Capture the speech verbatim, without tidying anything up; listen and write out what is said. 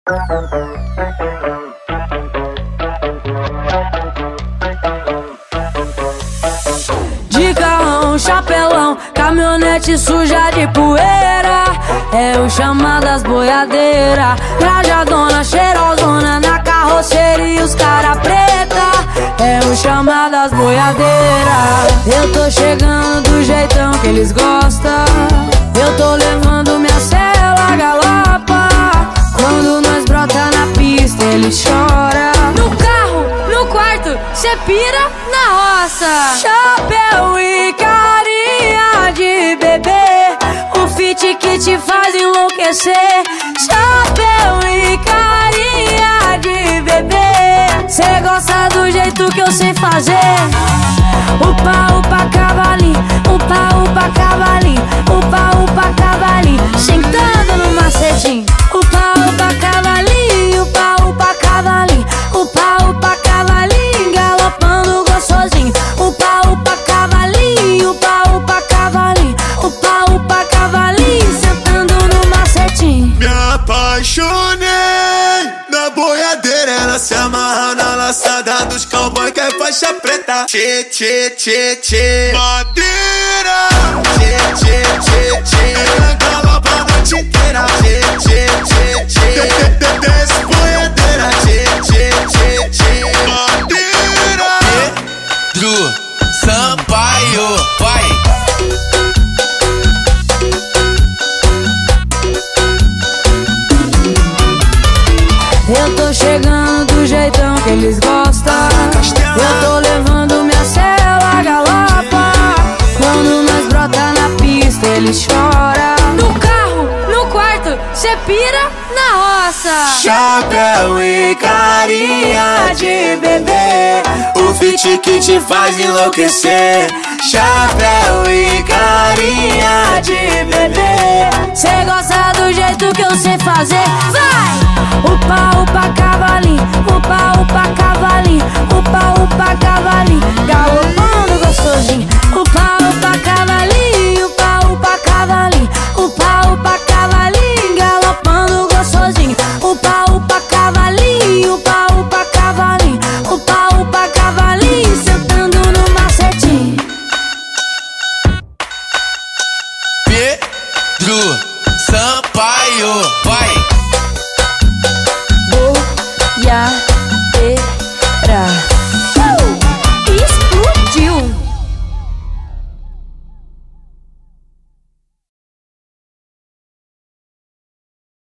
De carrão, chapelão, caminhonete suja de poeira, é o chamado das boiadeiras. Trajadona, cheirosona na carroceria, os cara preta, é o chamado das boiadeiras. Eu tô chegando do jeitão que eles gostam, eu tô levando minha cela galopa. Quando nós brota na pista, eles choram. No carro, no quarto, cê pira na roça. Chapéu e carinha de bebê, o fit que te faz enlouquecer. Chapéu e carinha de bebê, cê gosta do jeito que eu sei fazer. Upa, upa, cavalinho, upa, upa, cavalinho, upa, upa, cavalinho, sentando no macetinho. Upa, upa, cavalinho, upa, upa, cavalinho, upa, upa, cavalinho, galopando gostosinho. Upa, upa, cavalinho, upa, upa, cavalinho, upa, upa, cavalinho, sentando no macetinho. Me apaixonei na boiadeira, ela se amarra na laçada dos cowboy que é faixa preta. Tchê, tchê, tchê, tchê, madeira. Tchê, tchê, tchê, tchê, ela galopa a noite inteira. Tchê, tchê, tchê, tchê, desce boiadeira. Tchê, tchê, tchê, tchê, madeira. Pedro Sampaio, vai! Eu tô chegando do jeitão que eles gostam, eu tô levando minha cela galopa. Quando nós brota na pista, eles choram. No carro, no quarto, cê pira na roça. Chapéu e carinha de bebê, o fit que te faz enlouquecer. Chapéu e carinha de bebê, cê gosta do jeito que eu sei fazer. Vai! Upa, upa,